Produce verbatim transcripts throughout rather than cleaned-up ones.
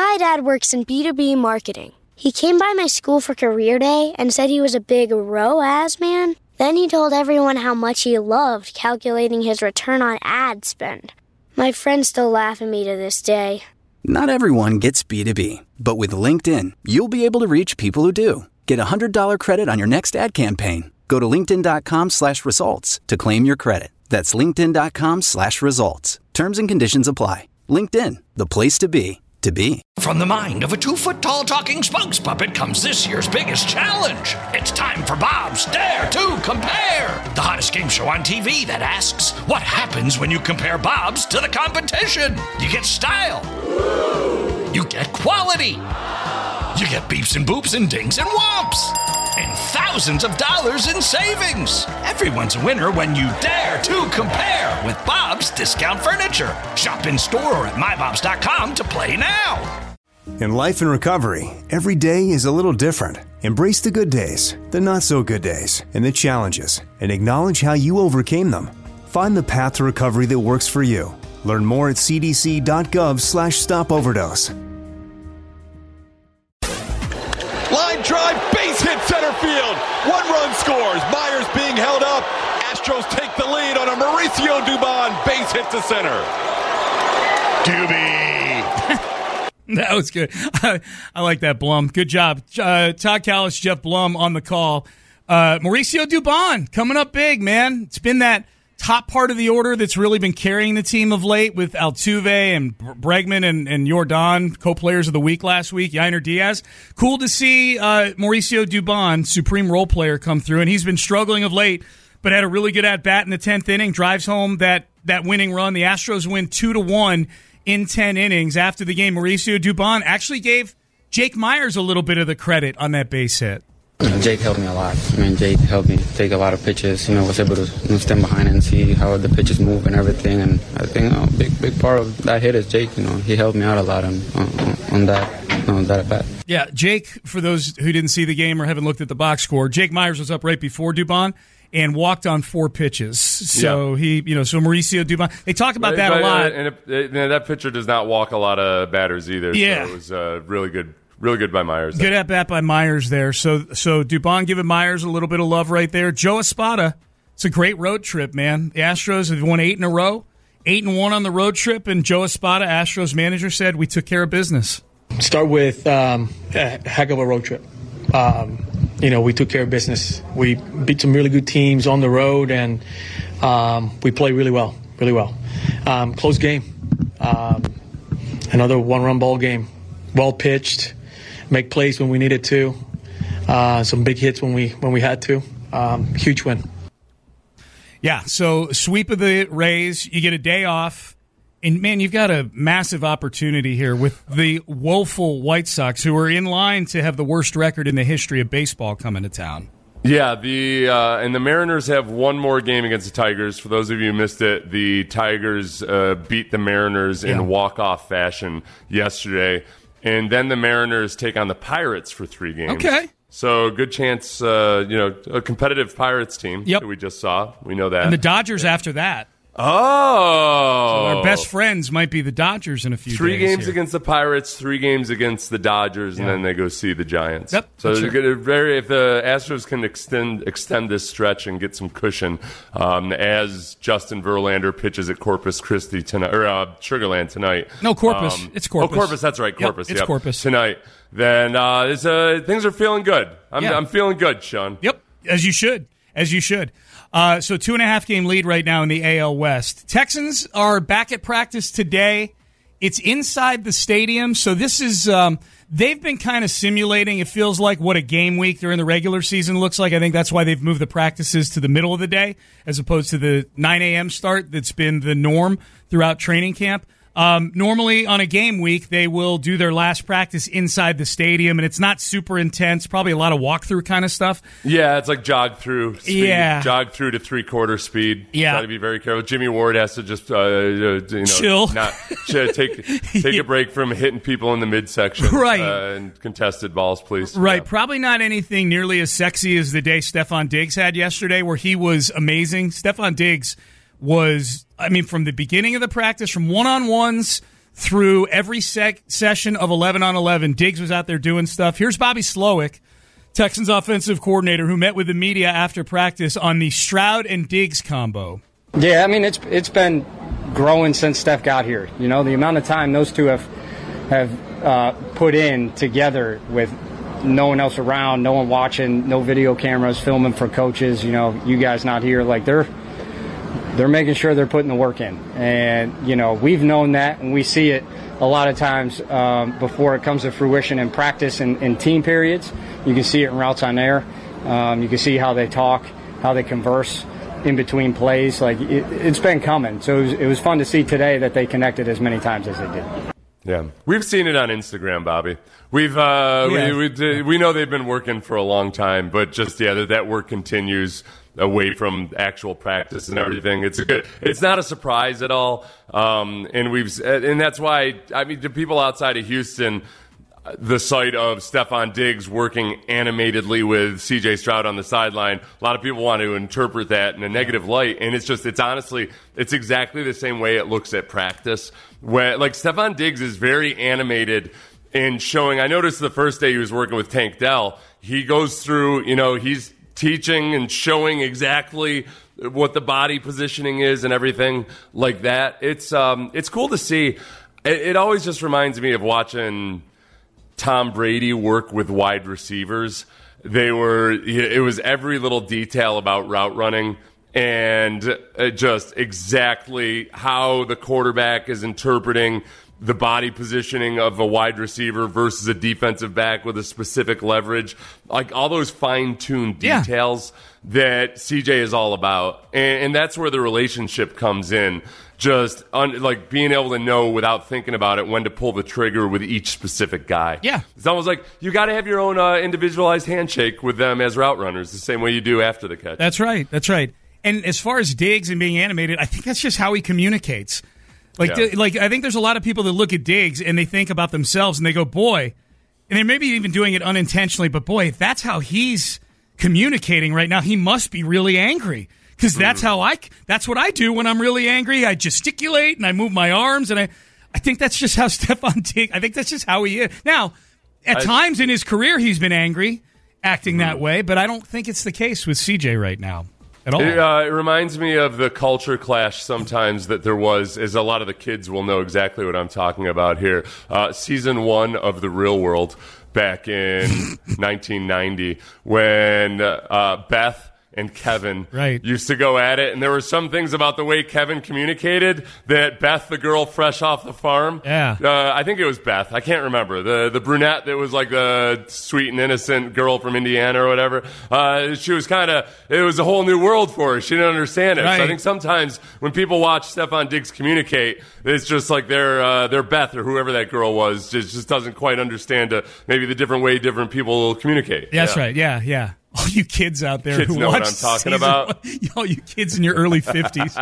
My dad works in B two B marketing. He came by my school for career day and said he was a big R O A S man. Then he told everyone how much he loved calculating his return on ad spend. My friends still laugh at me to this day. Not everyone gets B two B, but with LinkedIn, you'll be able to reach people who do. Get a one hundred dollars credit on your next ad campaign. Go to linkedin.com slash results to claim your credit. That's linkedin.com slash results. Terms and conditions apply. LinkedIn, the place to be, to be. From the mind of a two-foot-tall talking spokes puppet comes this year's biggest challenge. It's time for Bob's Dare to Compare, the hottest game show on T V that asks, what happens when you compare Bob's to the competition? You get style. You get quality. You get beeps and boops and dings and whomps. And thousands of dollars in savings. Everyone's a winner when you dare to compare with Bob's Discount Furniture. Shop in store or at my bobs dot com to play now. In life and recovery, every day is a little different. Embrace the good days, the not so good days, and the challenges, and acknowledge how you overcame them. Find the path to recovery that works for you. Learn more at cdc.gov slash stop overdose. Line drive, base hit center field. One run scores. Myers being held up. Astros take the lead on a Mauricio Dubon base hit to center. Doobie. That was good. I, I like that, Blum. Good job. Uh, Todd Callis, Jeff Blum on the call. Uh, Mauricio Dubon coming up big, man. It's been that top part of the order that's really been carrying the team of late with Altuve and Bregman and, and Yordan, co-players of the week last week, Yainer Diaz. Cool to see uh, Mauricio Dubon, supreme role player, come through, and he's been struggling of late, but had a really good at-bat in the tenth inning, drives home that, that winning run. The Astros win two to one in ten innings. After the game, Mauricio Dubon actually gave Jake Myers a little bit of the credit on that base hit. Jake helped me a lot. I mean, Jake helped me take a lot of pitches. You know, was able to you know, stand behind and see how the pitches move and everything. And I think you know, a big, big part of that hit is Jake. You know, he helped me out a lot on on, on that you know, that at bat. Yeah, Jake. For those who didn't see the game or haven't looked at the box score, Jake Myers was up right before Dubon and walked on four pitches. So yeah. he, you know, so Mauricio Dubon. They talk about but, that but, a lot. And it, it, that pitcher does not walk a lot of batters either. Yeah, so it was uh, really good. Really good by Myers. Good at bat by Myers there. So so Dubon giving Myers a little bit of love right there. Joe Espada, it's a great road trip, man. The Astros have won eight in a row, eight and one on the road trip, and Joe Espada, Astros manager, said we took care of business. Start with um, a heck of a road trip. Um, you know, we took care of business. We beat some really good teams on the road, and um, we played really well, really well. Um, close game. Um, another one-run ball game. Well pitched. Make plays when we needed to. Uh, some big hits when we when we had to. Um, huge win. Yeah, so sweep of the Rays. You get a day off. And, man, you've got a massive opportunity here with the woeful White Sox, who are in line to have the worst record in the history of baseball coming to town. Yeah, the uh, and the Mariners have one more game against the Tigers. For those of you who missed it, the Tigers uh, beat the Mariners Yeah. in walk-off fashion yesterday. And then the Mariners take on the Pirates for three games. Okay. So good chance, uh, you know, a competitive Pirates team Yep. that we just saw. We know that. And the Dodgers after that. Oh. So our best friends might be the Dodgers in a few Three days games here. against the Pirates, three games against the Dodgers, and Yeah. then they go see the Giants. Yep, So that's they're right. gonna very if the Astros can extend extend this stretch and get some cushion, um, as Justin Verlander pitches at Corpus Christi tonight or uh, Sugarland tonight. No, Corpus. Um, It's Corpus. Oh, Corpus. That's right, Yep, Corpus. it's yep, Corpus. tonight. Then uh, it's, uh, things are feeling good. I'm, Yeah. I'm feeling good, Sean. Yep, as you should. As you should. Uh, so two and a half game lead right now in the A L West. Texans are back at practice today. It's inside the stadium. So this is, um, they've been kind of simulating, it feels like, what a game week during the regular season looks like. I think that's why they've moved the practices to the middle of the day as opposed to the nine a.m. start that's been the norm throughout training camp. Um, normally on a game week, they will do their last practice inside the stadium, and it's not super intense, probably a lot of walkthrough kind of stuff. Yeah, it's like jog through speed, Yeah. jog through to three-quarter speed. Yeah. Got to be very careful. Jimmy Ward has to just, uh, you know, Chill. not ch- take take a break from hitting people in the midsection. Right. Uh, and contested balls, please. Right, Yeah. probably not anything nearly as sexy as the day Stephon Diggs had yesterday, where he was amazing. Stephon Diggs was, I mean, from the beginning of the practice, from one-on-ones through every sec- session of eleven on eleven. Diggs was out there doing stuff. Here's Bobby Slowick, Texans offensive coordinator, who met with the media after practice on the Stroud and Diggs combo. Yeah, I mean, it's it's been growing since Steph got here. You know, the amount of time those two have have uh, put in together with no one else around, no one watching, no video cameras filming for coaches, you know, you guys not here. Like, they're they're making sure they're putting the work in. And, you know, we've known that, and we see it a lot of times um, before it comes to fruition in practice and in team periods. You can see it in routes on air. Um, you can see how they talk, how they converse in between plays. Like, it, it's been coming. So it was, it was fun to see today that they connected as many times as they did. Yeah, we've seen it on Instagram, Bobby. We've uh, yeah. we we, we know they've been working for a long time, but just yeah, that, that work continues away from actual practice and everything. It's a good. It's not a surprise at all, um, and we've and that's why I mean, to people outside of Houston, the sight of Stefon Diggs working animatedly with C J Stroud on the sideline, a lot of people want to interpret that in a negative light, and it's just, it's honestly, it's exactly the same way it looks at practice. Where, like, Stefon Diggs is very animated in showing, I noticed the first day he was working with Tank Dell, he goes through, you know, he's teaching and showing exactly what the body positioning is and everything like that. It's, um, it's cool to see. It, it always just reminds me of watching Tom Brady work with wide receivers. They were, it was every little detail about route running and just exactly how the quarterback is interpreting the body positioning of a wide receiver versus a defensive back with a specific leverage. Like all those fine-tuned details yeah. that C J is all about. And, and that's where the relationship comes in. Just un, like being able to know without thinking about it when to pull the trigger with each specific guy. Yeah. It's almost like you got to have your own uh, individualized handshake with them as route runners, the same way you do after the catch. That's right. That's right. And as far as Diggs and being animated, I think that's just how he communicates. Like, yeah. like I think there's a lot of people that look at Diggs and they think about themselves and they go, boy, and they may be even doing it unintentionally, but boy, if that's how he's communicating right now, he must be really angry. Because that's how I, that's what I do when I'm really angry. I gesticulate and I move my arms, and I, I think that's just how Stefon Diggs, I think that's just how he is. Now, at I, times in his career, he's been angry, acting mm-hmm. that way, but I don't think it's the case with C J right now at all. It, uh, it reminds me of the culture clash sometimes that there was, as a lot of the kids will know exactly what I'm talking about here. Uh, season one of The Real World back in nineteen ninety when uh, Beth and Kevin right. used to go at it, and there were some things about the way Kevin communicated that Beth, the girl fresh off the farm, yeah, uh, I think it was Beth, I can't remember, the the brunette that was like the sweet and innocent girl from Indiana or whatever, uh, she was kind of, it was a whole new world for her. She didn't understand it. Right. So I think sometimes when people watch Stefon Diggs communicate, it's just like they're, uh, they're Beth or whoever that girl was, just, just doesn't quite understand uh, maybe the different way different people communicate. That's yeah. right, yeah, yeah. All you kids out there kids who know watch what I'm talking season, about. All you kids in your early fifties.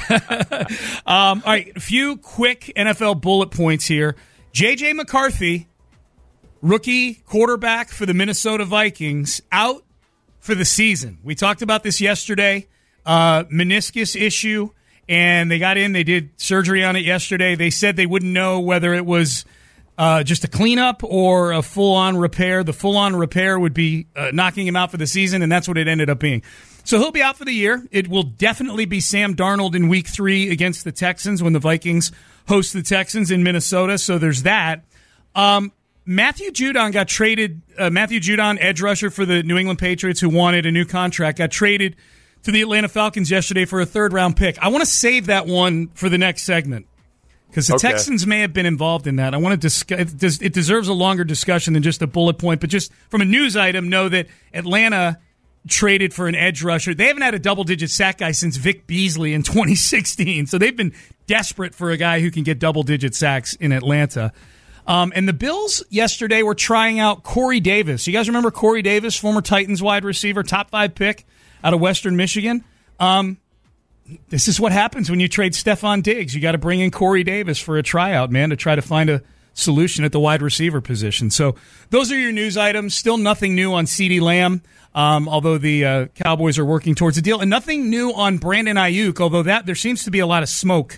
um, all right, a few quick N F L bullet points here. J J McCarthy, rookie quarterback for the Minnesota Vikings, out for the season. We talked about this yesterday. Uh, meniscus issue, and they got in. They did surgery on it yesterday. They said they wouldn't know whether it was Uh, just a cleanup or a full-on repair. The full-on repair would be uh, knocking him out for the season, and that's what it ended up being. So he'll be out for the year. It will definitely be Sam Darnold in week three against the Texans when the Vikings host the Texans in Minnesota. So there's that. Um, Matthew Judon got traded. Uh, Matthew Judon, edge rusher for the New England Patriots who wanted a new contract, got traded to the Atlanta Falcons yesterday for a third-round pick. I want to save that one for the next segment, because the okay. Texans may have been involved in that. I want to discuss. It deserves a longer discussion than just a bullet point, but just from a news item, know that Atlanta traded for an edge rusher. They haven't had a double-digit sack guy since Vic Beasley in twenty sixteen, so they've been desperate for a guy who can get double-digit sacks in Atlanta. Um, and the Bills yesterday were trying out Corey Davis. You guys remember Corey Davis, former Titans wide receiver, top five pick out of Western Michigan? Um This is what happens when you trade Stefon Diggs. You got to bring in Corey Davis for a tryout, man, to try to find a solution at the wide receiver position. So those are your news items. Still nothing new on CeeDee Lamb, um, although the uh, Cowboys are working towards a deal. And nothing new on Brandon Ayuk, although that there seems to be a lot of smoke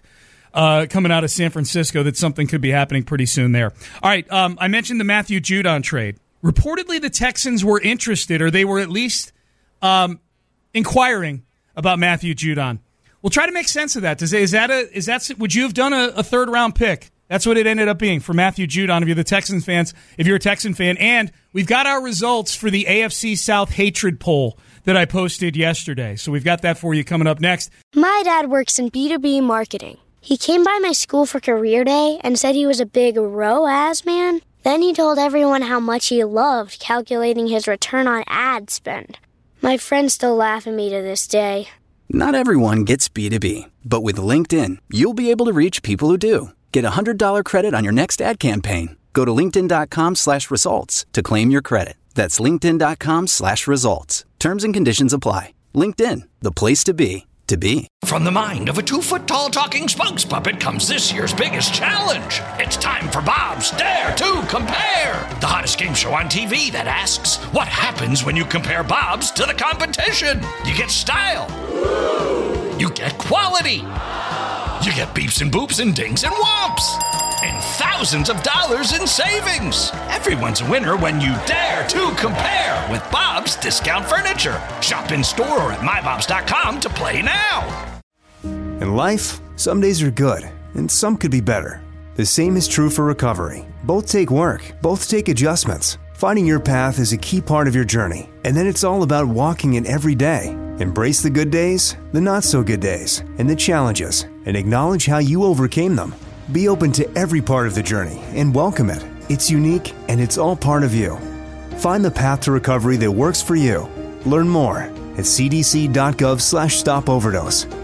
uh, coming out of San Francisco that something could be happening pretty soon there. All right, um, I mentioned the Matthew Judon trade. Reportedly, the Texans were interested, or they were at least um, inquiring about Matthew Judon. We'll try to make sense of that. Does, is that a, is that, would you have done a, a third round pick? That's what it ended up being for Matthew Judon. If you're the Texans fans, if you're a Texan fan, and we've got our results for the A F C South hatred poll that I posted yesterday. So we've got that for you coming up next. My dad works in B two B marketing. He came by my school for career day and said he was a big R O A S man. Then he told everyone how much he loved calculating his return on ad spend. My friends still laugh at me to this day. Not everyone gets B two B, but with LinkedIn, you'll be able to reach people who do. Get a one hundred dollars credit on your next ad campaign. Go to linkedin.com slash results to claim your credit. That's linkedin.com slash results. Terms and conditions apply. LinkedIn, the place to be, to be. From the mind of a two-foot-tall talking spokes puppet comes this year's biggest challenge. It's time for Bob's Dare to Compare, the hottest game show on T V that asks, what happens when you compare Bob's to the competition? You get style. You get quality. You get beeps and boops and dings and whomps. And thousands of dollars in savings. Everyone's a winner when you dare to compare with Bob's Discount Furniture. Shop in store or at my bobs dot com to play now. In life, some days are good, and some could be better. The same is true for recovery. Both take work, both take adjustments. Finding your path is a key part of your journey, and then it's all about walking it every day. Embrace the good days, the not-so-good days, and the challenges, and acknowledge how you overcame them. Be open to every part of the journey and welcome it. It's unique, and it's all part of you. Find the path to recovery that works for you. Learn more at c d c dot gov slash stop overdose.